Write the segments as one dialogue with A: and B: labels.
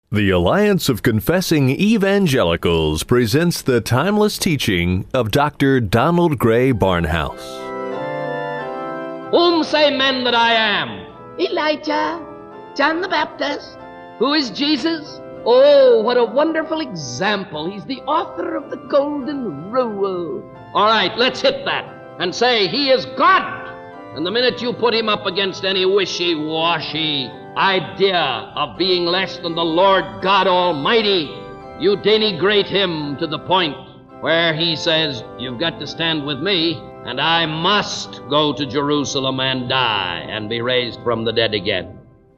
A: The Alliance of Confessing Evangelicals presents the timeless teaching of Dr. Donald Gray Barnhouse.
B: Whom say men that I am?
C: Elijah, John the Baptist.
B: Who is Jesus? Oh, what a wonderful example. He's the author of the Golden Rule. All right, let's hit that and say he is God. And the minute you put him up against any wishy-washy idea of being less than the Lord God Almighty, you denigrate him to the point where he says, you've got to stand with me, and I must go to Jerusalem and die and be raised from the dead again.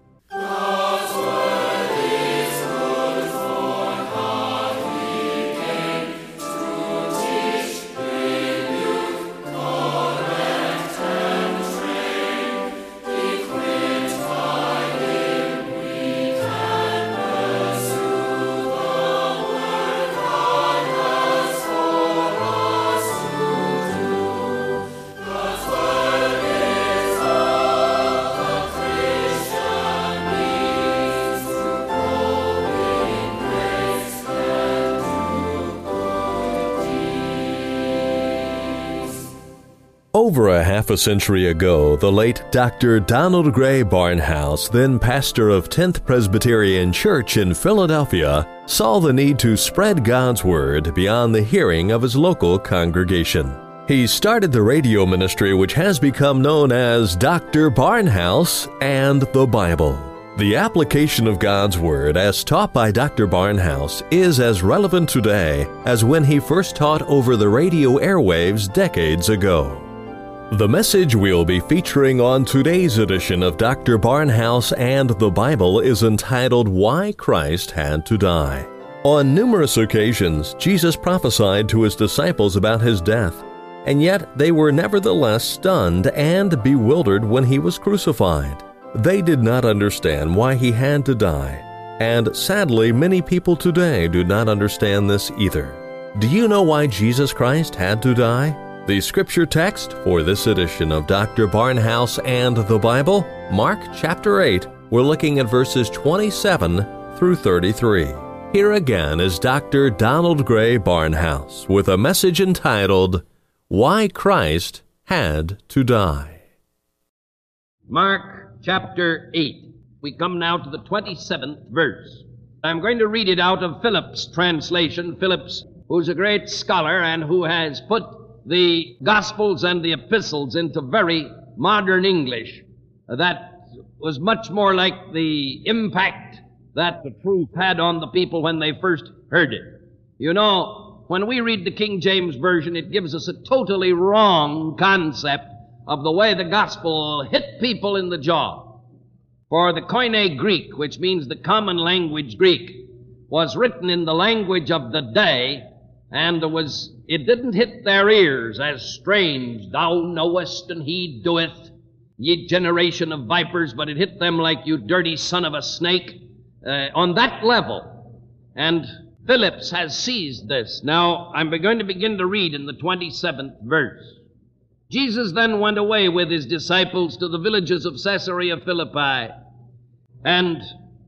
A: Over a half a century ago, the late Dr. Donald Gray Barnhouse, then pastor of 10th Presbyterian Church in Philadelphia, saw the need to spread God's Word beyond the hearing of his local congregation. He started the radio ministry which has become known as Dr. Barnhouse and the Bible. The application of God's Word as taught by Dr. Barnhouse is as relevant today as when he first taught over the radio airwaves decades ago. The message we'll be featuring on today's edition of Dr. Barnhouse and the Bible is entitled, Why Christ Had to Die. On numerous occasions, Jesus prophesied to his disciples about his death, and yet they were nevertheless stunned and bewildered when he was crucified. They did not understand why he had to die, and sadly, many people today do not understand this either. Do you know why Jesus Christ had to die? The scripture text for this edition of Dr. Barnhouse and the Bible, Mark chapter 8, we're looking at verses 27 through 33. Here again is Dr. Donald Gray Barnhouse with a message entitled, Why Christ Had to Die.
B: Mark chapter 8. We come now to the 27th verse. I'm going to read it out of Phillips' translation. Phillips, who's a great scholar and who has put the Gospels and the Epistles into very modern English that was much more like the impact that the truth had on the people when they first heard it. You know, when we read the King James Version, it gives us a totally wrong concept of the way the Gospel hit people in the jaw. For the Koine Greek, which means the common language Greek, was written in the language of the day, and it didn't hit their ears as strange. Thou knowest, and he doeth, ye generation of vipers, but it hit them like, you dirty son of a snake, on that level. And Phillips has seized this. Now, I'm going to begin to read in the 27th verse. Jesus then went away with his disciples to the villages of Caesarea Philippi, and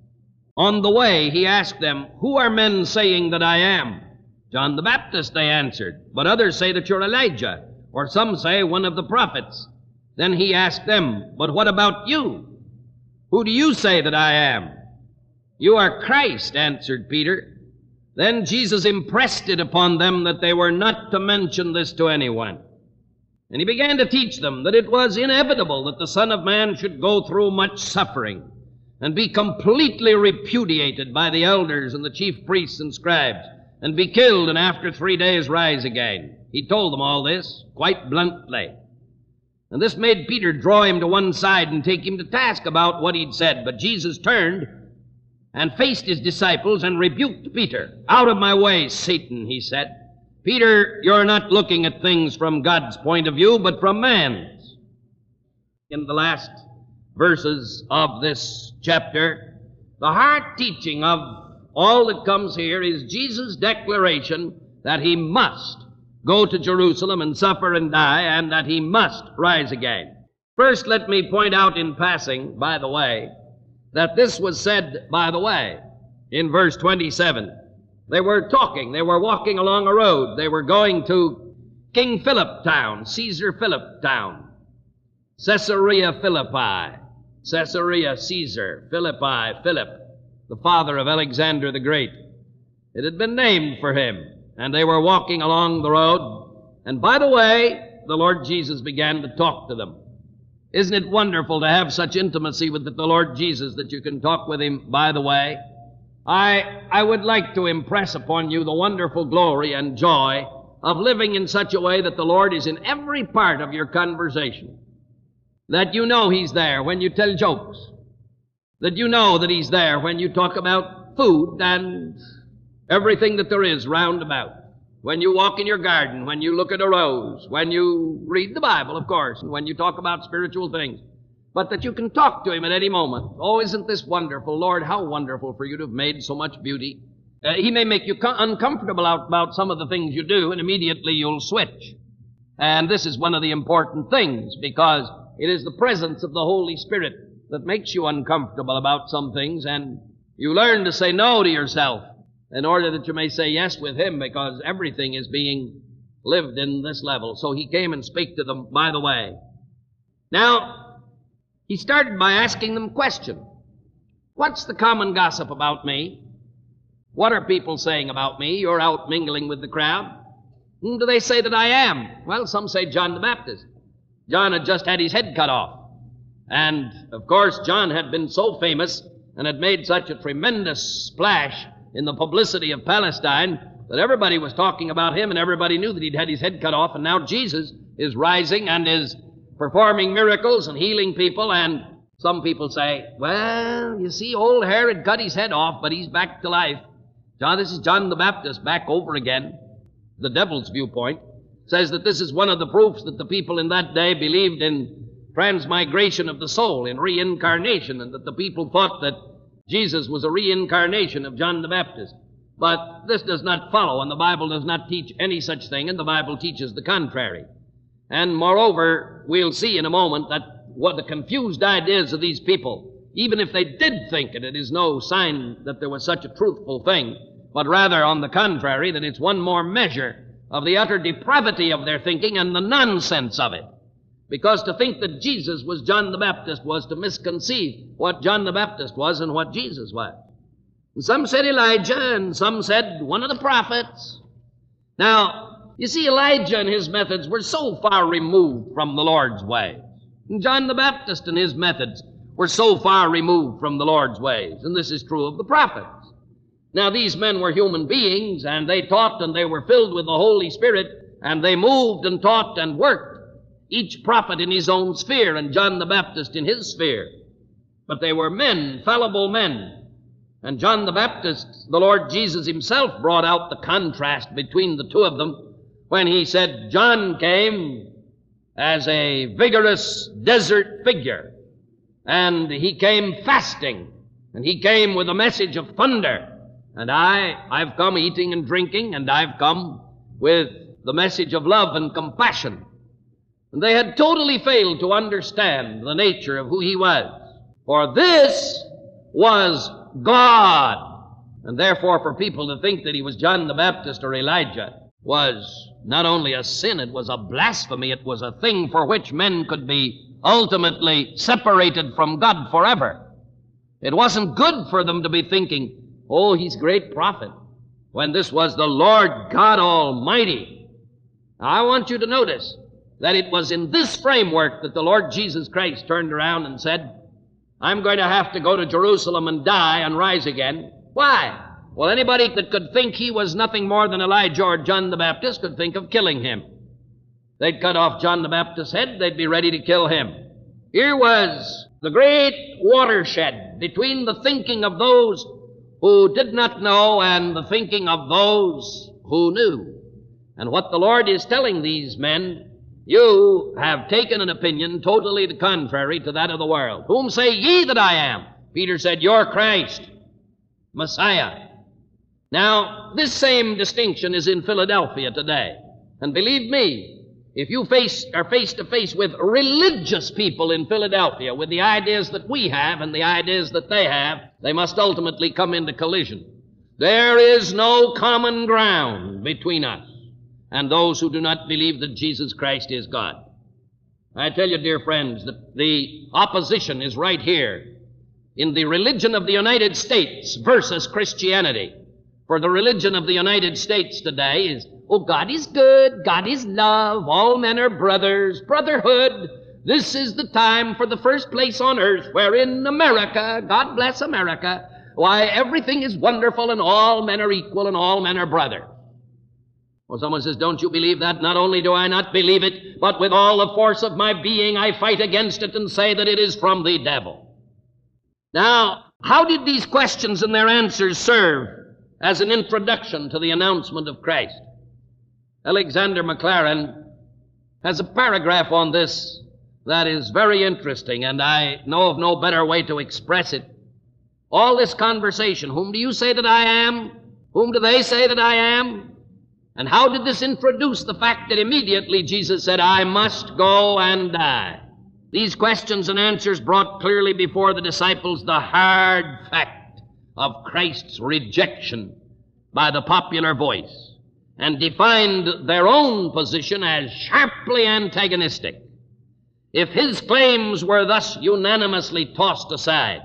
B: on the way he asked them, Who are men saying that I am? John the Baptist, they answered, but others say that you're Elijah, or some say one of the prophets. Then he asked them, But what about you? Who do you say that I am? You are Christ, answered Peter. Then Jesus impressed it upon them that they were not to mention this to anyone. And he began to teach them that it was inevitable that the Son of Man should go through much suffering and be completely repudiated by the elders and the chief priests and scribes, and be killed, and after 3 days rise again. He told them all this quite bluntly. And this made Peter draw him to one side and take him to task about what he'd said. But Jesus turned and faced his disciples and rebuked Peter. Out of my way, Satan, he said. Peter, you're not looking at things from God's point of view, but from man's. In the last verses of this chapter, the heart teaching of all that comes here is Jesus' declaration that he must go to Jerusalem and suffer and die, and that he must rise again. First, let me point out in passing, by the way, that this was said by the way. in verse 27. They were talking. They were walking along a road. They were going to King Philip town, Caesar Philip town, Caesarea Philippi, Caesarea Caesar, Philippi Philip, the father of Alexander the Great. It had been named for him, and they were walking along the road. And by the way, the Lord Jesus began to talk to them. Isn't it wonderful to have such intimacy with the Lord Jesus that you can talk with him by the way? I would like to impress upon you the wonderful glory and joy of living in such a way that the Lord is in every part of your conversation. That you know he's there when you tell jokes. That you know that he's there when you talk about food and everything that there is round about. When you walk in your garden, when you look at a rose, when you read the Bible, of course, and when you talk about spiritual things. But that you can talk to him at any moment. Oh, isn't this wonderful? Lord, how wonderful for you to have made so much beauty. He may make you uncomfortable about some of the things you do, and immediately you'll switch. And this is one of the important things, because it is the presence of the Holy Spirit that makes you uncomfortable about some things, and you learn to say no to yourself in order that you may say yes with him, because everything is being lived in this level. So he came and spake to them by the way. Now, he started by asking them a question. What's the common gossip about me? What are people saying about me? You're out mingling with the crowd. Whom do they say that I am? Well, some say John the Baptist. John had just had his head cut off. And, of course, John had been so famous and had made such a tremendous splash in the publicity of Palestine that everybody was talking about him and everybody knew that he'd had his head cut off, and now Jesus is rising and is performing miracles and healing people. And some people say, well, you see, old Herod cut his head off, but he's back to life. This is John the Baptist back over again. The devil's viewpoint says that this is one of the proofs that the people in that day believed in transmigration of the soul, in reincarnation, and that the people thought that Jesus was a reincarnation of John the Baptist. But this does not follow, and the Bible does not teach any such thing, and the Bible teaches the contrary. And moreover, we'll see in a moment that what the confused ideas of these people, even if they did think it, it is no sign that there was such a truthful thing, but rather, on the contrary, that it's one more measure of the utter depravity of their thinking and the nonsense of it. Because to think that Jesus was John the Baptist was to misconceive what John the Baptist was and what Jesus was. And some said Elijah, and some said one of the prophets. Now, you see, Elijah and his methods were so far removed from the Lord's ways. And John the Baptist and his methods were so far removed from the Lord's ways. And this is true of the prophets. Now, these men were human beings, and they taught, and they were filled with the Holy Spirit, and they moved and taught and worked, each prophet in his own sphere, and John the Baptist in his sphere. But they were men, fallible men. And John the Baptist, the Lord Jesus himself brought out the contrast between the two of them when he said, John came as a vigorous desert figure, and he came fasting, and he came with a message of thunder. And I've come eating and drinking, and I've come with the message of love and compassion. And they had totally failed to understand the nature of who he was. For this was God. And therefore, for people to think that he was John the Baptist or Elijah was not only a sin, it was a blasphemy. It was a thing for which men could be ultimately separated from God forever. It wasn't good for them to be thinking, oh, he's a great prophet, when this was the Lord God Almighty. Now, I want you to notice that it was in this framework that the Lord Jesus Christ turned around and said, I'm going to have to go to Jerusalem and die and rise again. Why? Well, anybody that could think he was nothing more than Elijah or John the Baptist could think of killing him. They'd cut off John the Baptist's head, they'd be ready to kill him. Here was the great watershed between the thinking of those who did not know and the thinking of those who knew. And what the Lord is telling these men, you have taken an opinion totally contrary to that of the world. Whom say ye that I am? Peter said, you're Christ, Messiah. Now, this same distinction is in Philadelphia today. And believe me, if you are face to face with religious people in Philadelphia with the ideas that we have and the ideas that they have, they must ultimately come into collision. There is no common ground between us and those who do not believe that Jesus Christ is God. I tell you, dear friends, that the opposition is right here in the religion of the United States versus Christianity. For the religion of the United States today is, oh, God is good, God is love, all men are brothers, brotherhood. This is the time for the first place on earth where in America, God bless America, why everything is wonderful and all men are equal and all men are brothers. Well, someone says, don't you believe that? Not only do I not believe it, but with all the force of my being I fight against it and say that it is from the devil. Now, how did these questions and their answers serve as an introduction to the announcement of Christ? Alexander Maclaren has a paragraph on this that is very interesting, and I know of no better way to express it. All this conversation, whom do you say that I am? Whom do they say that I am? And how did this introduce the fact that immediately Jesus said, I must go and die? These questions and answers brought clearly before the disciples the hard fact of Christ's rejection by the popular voice and defined their own position as sharply antagonistic. If his claims were thus unanimously tossed aside,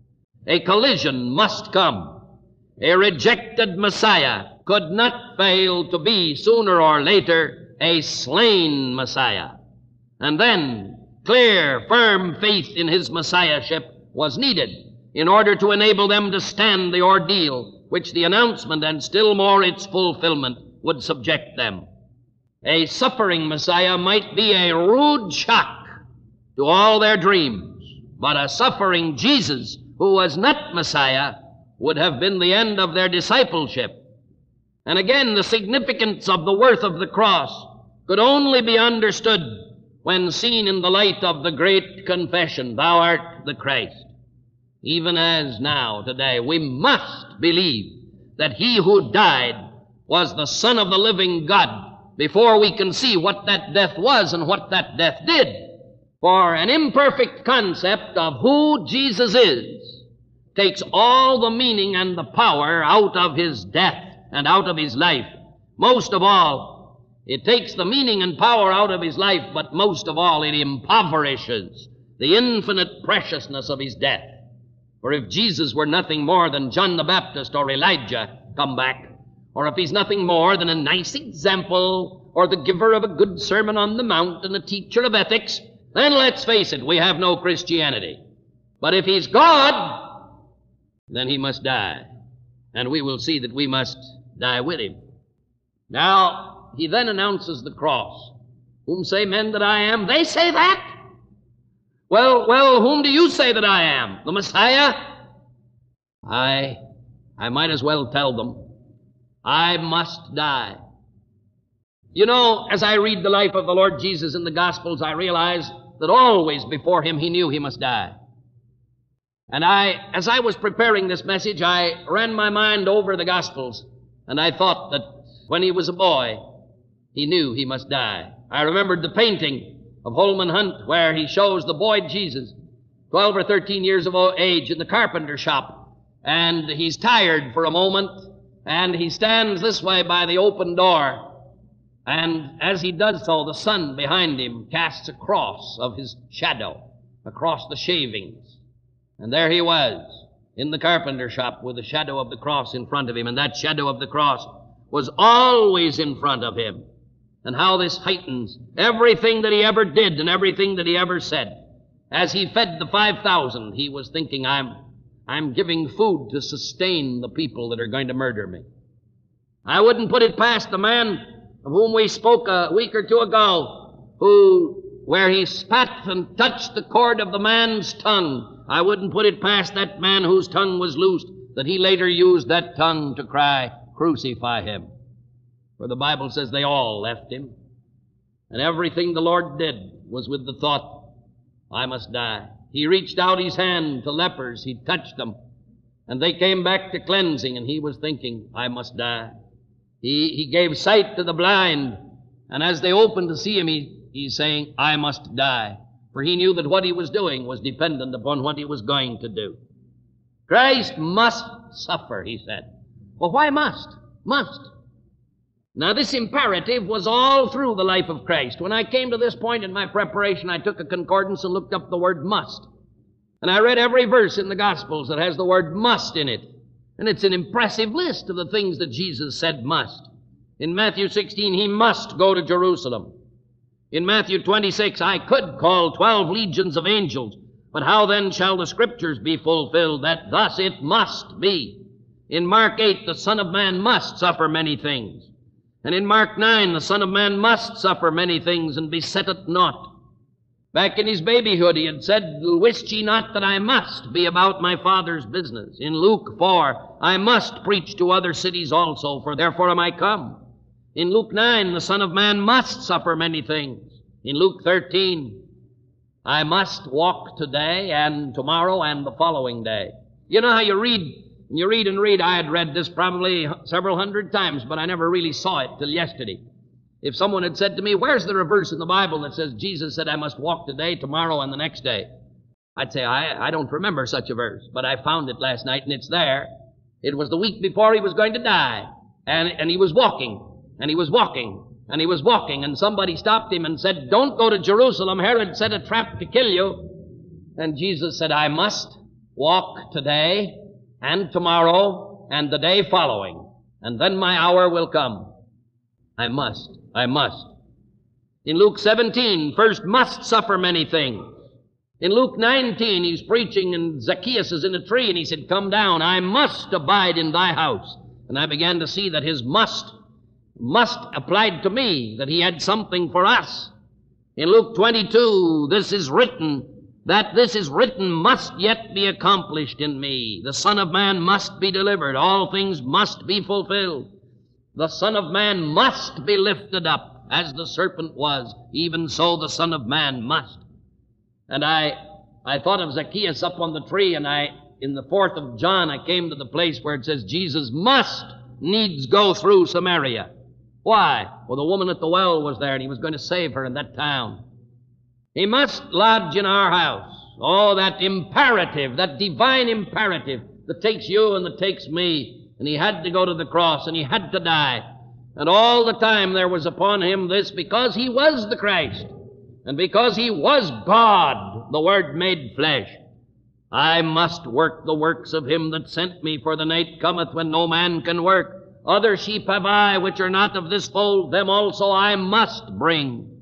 B: a collision must come. A rejected Messiah could not fail to be, sooner or later, a slain Messiah. And then, clear, firm faith in his Messiahship was needed in order to enable them to stand the ordeal which the announcement and still more its fulfillment would subject them. A suffering Messiah might be a rude shock to all their dreams, but a suffering Jesus who was not Messiah would have been the end of their discipleship. And again, the significance of the worth of the cross could only be understood when seen in the light of the great confession, thou art the Christ. Even as now, today, we must believe that he who died was the Son of the living God before we can see what that death was and what that death did. For an imperfect concept of who Jesus is takes all the meaning and the power out of his death and out of his life. Most of all, it takes the meaning and power out of his life, but most of all, it impoverishes the infinite preciousness of his death. For if Jesus were nothing more than John the Baptist or Elijah come back, or if he's nothing more than a nice example or the giver of a good sermon on the mount and a teacher of ethics, then let's face it, we have no Christianity. But if he's God, then he must die. And we will see that we must die with him. Now, he then announces the cross. Whom say men that I am? They say that? Well, whom do you say that I am? The Messiah? I might as well tell them, I must die. You know, as I read the life of the Lord Jesus in the Gospels, I realize that always before him he knew he must die. And as I was preparing this message, I ran my mind over the Gospels, and I thought that when he was a boy, he knew he must die. I remembered the painting of Holman Hunt where he shows the boy Jesus, 12 or 13 years of age, in the carpenter shop, and he's tired for a moment, and he stands this way by the open door, and as he does so, the sun behind him casts a cross of his shadow across the shavings. And there he was, in the carpenter shop with the shadow of the cross in front of him, and that shadow of the cross was always in front of him. And how this heightens everything that he ever did and everything that he ever said. As he fed the 5,000, he was thinking, I'm giving food to sustain the people that are going to murder me. I wouldn't put it past the man of whom we spoke a week or two ago, where he spat and touched the cord of the man's tongue. I wouldn't put it past that man whose tongue was loosed, that he later used that tongue to cry, crucify him. For the Bible says they all left him. And everything the Lord did was with the thought, I must die. He reached out his hand to lepers. He touched them. And they came back to cleansing, and he was thinking, I must die. He gave sight to the blind, And as they opened to see him, he's saying, I must die. For he knew that what he was doing was dependent upon what he was going to do. Christ must suffer, he said. Well, why must? Must. Now, this imperative was all through the life of Christ. When I came to this point in my preparation, I took a concordance and looked up the word must. And I read every verse in the Gospels that has the word must in it. And it's an impressive list of the things that Jesus said must. In Matthew 16, he must go to Jerusalem. In Matthew 26, I could call 12 legions of angels, but how then shall the Scriptures be fulfilled, that thus it must be? In Mark 8, the Son of Man must suffer many things. And in Mark 9, the Son of Man must suffer many things and be set at naught. Back in his babyhood, he had said, Wist ye not that I must be about my Father's business? In Luke 4, I must preach to other cities also, for therefore am I come. In Luke 9, the Son of Man must suffer many things. In Luke 13, I must walk today and tomorrow and the following day. You know how you read and read. I had read this probably several hundred times, but I never really saw it till yesterday. If someone had said to me, where's the verse in the Bible that says Jesus said I must walk today, tomorrow, and the next day? I'd say, I don't remember such a verse, but I found it last night, and it's there. It was the week before he was going to die, and he was walking, and he was walking, and he was walking, and somebody stopped him and said, don't go to Jerusalem. Herod set a trap to kill you. And Jesus said, I must walk today and tomorrow and the day following, and then my hour will come. I must. In Luke 17, first must suffer many things. In Luke 19, he's preaching and Zacchaeus is in a tree and he said, come down, I must abide in thy house. And I began to see that his must applied to me, that he had something for us. In Luke 22, this is written must yet be accomplished in me. The Son of Man must be delivered. All things must be fulfilled. The Son of Man must be lifted up. As the serpent was, even so the Son of Man must. And I thought of Zacchaeus up on the tree, and in the 4th of John, I came to the place where it says Jesus must needs go through Samaria. Why? Well, the woman at the well was there, and he was going to save her in that town. He must lodge in our house. Oh, that imperative, that divine imperative that takes you and that takes me. And he had to go to the cross, and he had to die. And all the time there was upon him this, because he was the Christ, and because he was God, the Word made flesh. I must work the works of him that sent me, for the night cometh when no man can work. Other sheep have I, which are not of this fold, them also I must bring.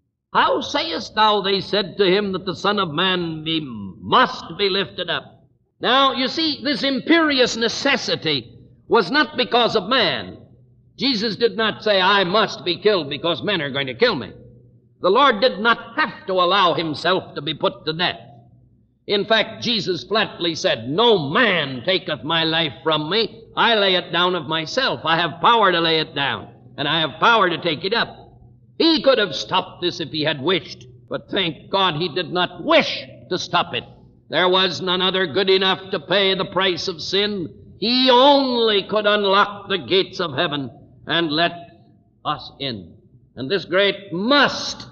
B: How sayest thou, they said to him, that the Son of Man must be lifted up? Now, you see, this imperious necessity was not because of man. Jesus did not say, I must be killed because men are going to kill me. The Lord did not have to allow himself to be put to death. In fact, Jesus flatly said, no man taketh my life from me. I lay it down of myself. I have power to lay it down, and I have power to take it up. He could have stopped this if he had wished, but thank God he did not wish to stop it. There was none other good enough to pay the price of sin. He only could unlock the gates of heaven and let us in. And this great must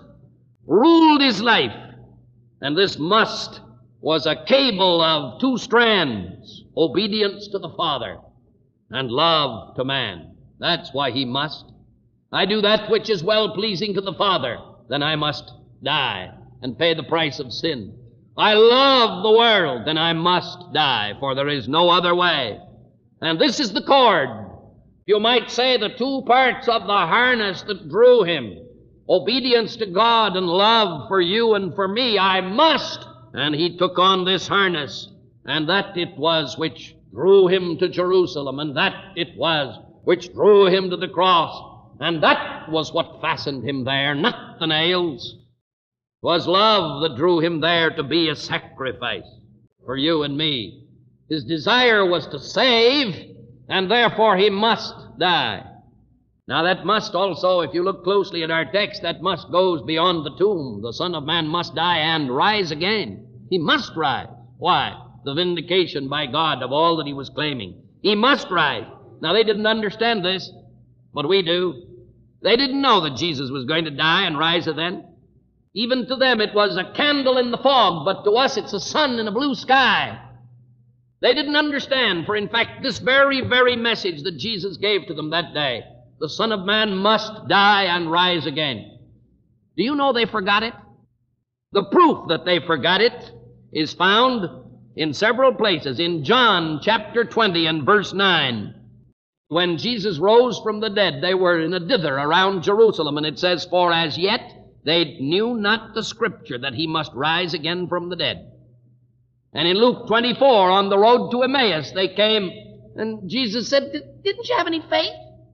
B: ruled his life. And this must was a cable of 2 strands, obedience to the Father and love to man. That's why he must. I do that which is well-pleasing to the Father, then I must die and pay the price of sin. I love the world, then I must die, for there is no other way. And this is the cord. You might say the 2 parts of the harness that drew him. Obedience to God and love for you and for me. I must. And he took on this harness. And that it was which drew him to Jerusalem. And that it was which drew him to the cross. And that was what fastened him there, not the nails. It was love that drew him there to be a sacrifice for you and me. His desire was to save, and therefore he must die. Now that must also, if you look closely at our text, that must goes beyond the tomb. The Son of Man must die and rise again. He must rise. Why? The vindication by God of all that he was claiming. He must rise. Now they didn't understand this, but we do. They didn't know that Jesus was going to die and rise again. Even to them it was a candle in the fog, but to us it's a sun in a blue sky. They didn't understand, for in fact this very, very message that Jesus gave to them that day, the Son of Man must die and rise again. Do you know they forgot it? The proof that they forgot it is found in several places. In John chapter 20 and verse 9, when Jesus rose from the dead, they were in a dither around Jerusalem, and it says, "For as yet they knew not the Scripture that he must rise again from the dead." And in Luke 24, on the road to Emmaus, they came, and Jesus said, "Didn't you have any faith?"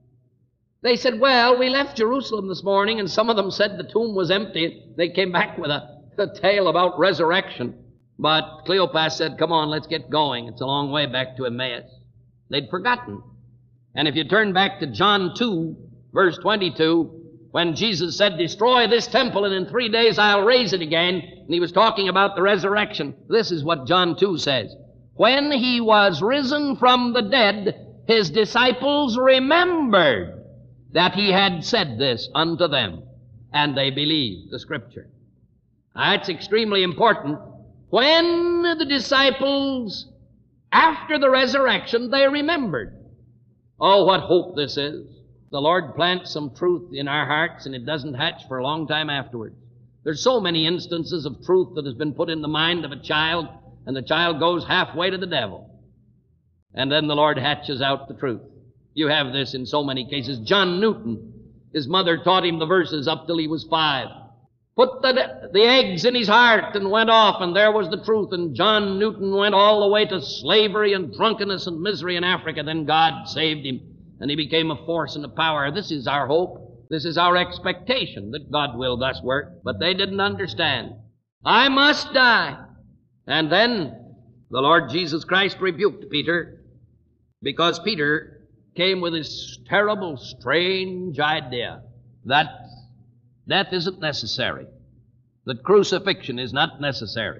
B: They said, "Well, we left Jerusalem this morning," and some of them said the tomb was empty. They came back with a tale about resurrection. But Cleopas said, "Come on, let's get going. It's a long way back to Emmaus." They'd forgotten. And if you turn back to John 2, verse 22, when Jesus said, "Destroy this temple, and in 3 days I'll raise it again," and he was talking about the resurrection, this is what John 2 says. "When he was risen from the dead, his disciples remembered that he had said this unto them, and they believed the Scripture." That's extremely important. When the disciples, after the resurrection, they remembered. Oh, what hope this is. The Lord plants some truth in our hearts, and it doesn't hatch for a long time afterwards. There's so many instances of truth that has been put in the mind of a child, and the child goes halfway to the devil. And then the Lord hatches out the truth. You have this in so many cases. John Newton, his mother taught him the verses up till he was 5. Put the eggs in his heart and went off, and there was the truth. And John Newton went all the way to slavery and drunkenness and misery in Africa. Then God saved him, and he became a force and a power. This is our hope. This is our expectation that God will thus work. But they didn't understand. I must die. And then the Lord Jesus Christ rebuked Peter, because Peter came with this terrible, strange idea that death isn't necessary, that crucifixion is not necessary.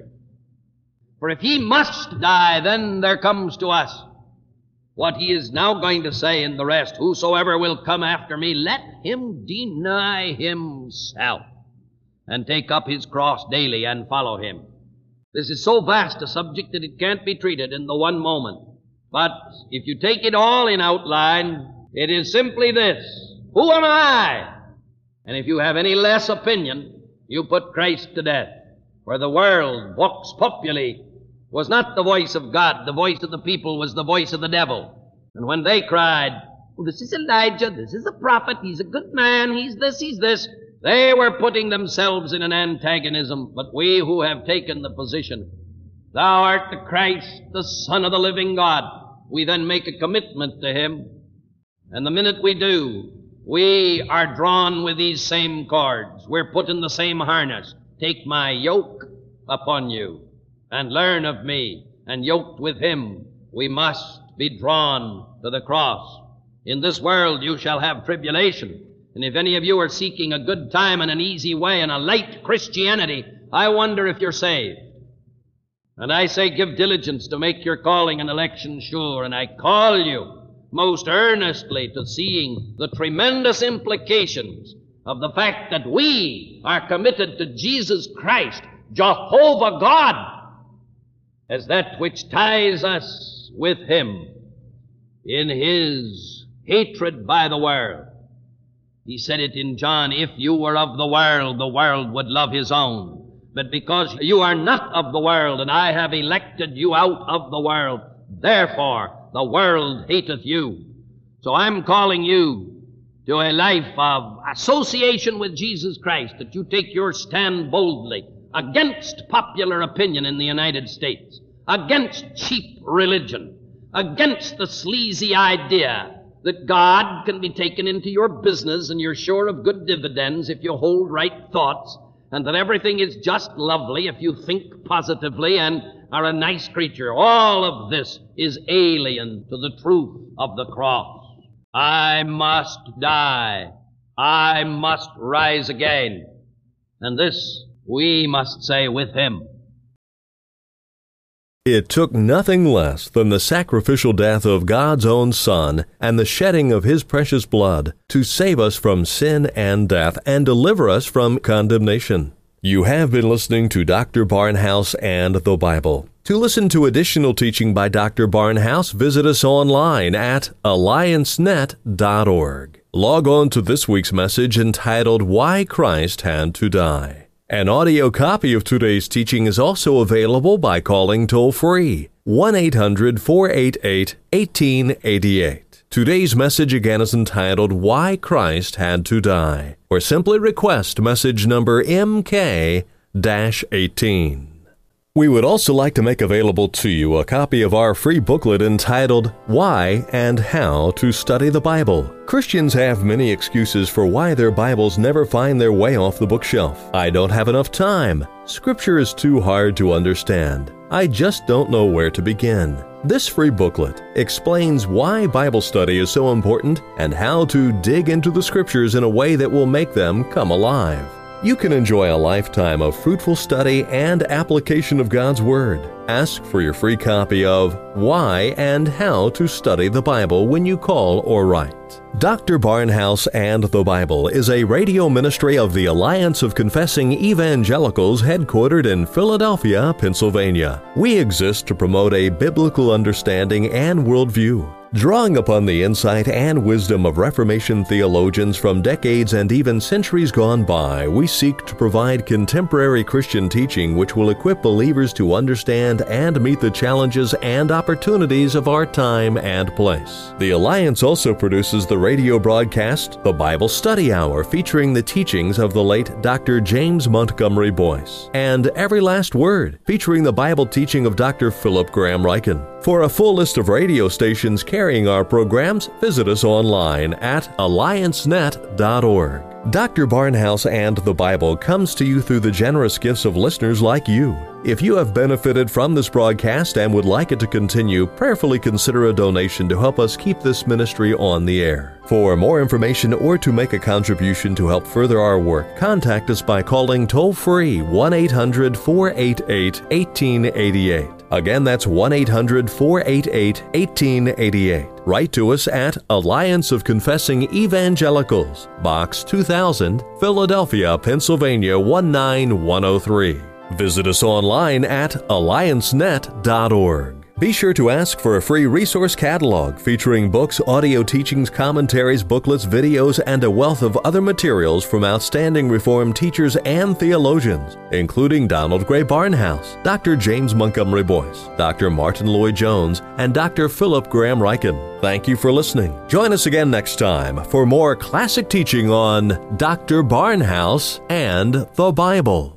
B: For if he must die, then there comes to us what he is now going to say in the rest. "Whosoever will come after me, let him deny himself and take up his cross daily and follow him." This is so vast a subject that it can't be treated in the one moment. But if you take it all in outline, it is simply this: who am I? And if you have any less opinion, you put Christ to death. For the world, vox populi, was not the voice of God. The voice of the people was the voice of the devil. And when they cried, "Well, this is Elijah, this is a prophet, he's a good man, he's this," they were putting themselves in an antagonism. But we who have taken the position, "Thou art the Christ, the Son of the living God," we then make a commitment to him. And the minute we do, we are drawn with these same cords. We're put in the same harness. "Take my yoke upon you and learn of me," and yoked with him, we must be drawn to the cross. "In this world you shall have tribulation." And if any of you are seeking a good time and an easy way and a light Christianity, I wonder if you're saved. And I say, give diligence to make your calling and election sure. And I call you most earnestly to seeing the tremendous implications of the fact that we are committed to Jesus Christ, Jehovah God, as that which ties us with him in his hatred by the world. He said it in John, "If you were of the world would love his own. But because you are not of the world, and I have elected you out of the world, therefore the world hateth you." So I'm calling you to a life of association with Jesus Christ, that you take your stand boldly against popular opinion in the United States, against cheap religion, against the sleazy idea that God can be taken into your business and you're sure of good dividends if you hold right thoughts, and that everything is just lovely if you think positively and are a nice creature. All of this is alien to the truth of the cross. I must die. I must rise again. And this we must say with him.
A: It took nothing less than the sacrificial death of God's own Son and the shedding of His precious blood to save us from sin and death and deliver us from condemnation. You have been listening to Dr. Barnhouse and the Bible. To listen to additional teaching by Dr. Barnhouse, visit us online at alliancenet.org. Log on to this week's message entitled Why Christ Had to Die. An audio copy of today's teaching is also available by calling toll-free 1-800-488-1888. Today's message again is entitled Why Christ Had to Die, or simply request message number MK-18. We would also like to make available to you a copy of our free booklet entitled Why and How to Study the Bible. Christians have many excuses for why their Bibles never find their way off the bookshelf. I don't have enough time. Scripture is too hard to understand. I just don't know where to begin. This free booklet explains why Bible study is so important and how to dig into the Scriptures in a way that will make them come alive. You can enjoy a lifetime of fruitful study and application of God's Word. Ask for your free copy of Why and How to Study the Bible when you call or write. Dr. Barnhouse and the Bible is a radio ministry of the Alliance of Confessing Evangelicals headquartered in Philadelphia, Pennsylvania. We exist to promote a biblical understanding and worldview. Drawing upon the insight and wisdom of Reformation theologians from decades and even centuries gone by, we seek to provide contemporary Christian teaching which will equip believers to understand and meet the challenges and opportunities of our time and place. The Alliance also produces the radio broadcast, The Bible Study Hour, featuring the teachings of the late Dr. James Montgomery Boyce, and Every Last Word, featuring the Bible teaching of Dr. Philip Graham Ryken. For a full list of radio stations carrying our programs, visit us online at alliancenet.org. Dr. Barnhouse and the Bible comes to you through the generous gifts of listeners like you. If you have benefited from this broadcast and would like it to continue, prayerfully consider a donation to help us keep this ministry on the air. For more information or to make a contribution to help further our work, contact us by calling toll-free 1-800-488-1888. Again, that's 1-800-488-1888. Write to us at Alliance of Confessing Evangelicals, Box 2000, Philadelphia, Pennsylvania 19103. Visit us online at alliancenet.org. Be sure to ask for a free resource catalog featuring books, audio teachings, commentaries, booklets, videos, and a wealth of other materials from outstanding Reformed teachers and theologians, including Donald Gray Barnhouse, Dr. James Montgomery Boyce, Dr. Martin Lloyd-Jones, and Dr. Philip Graham Ryken. Thank you for listening. Join us again next time for more classic teaching on Dr. Barnhouse and the Bible.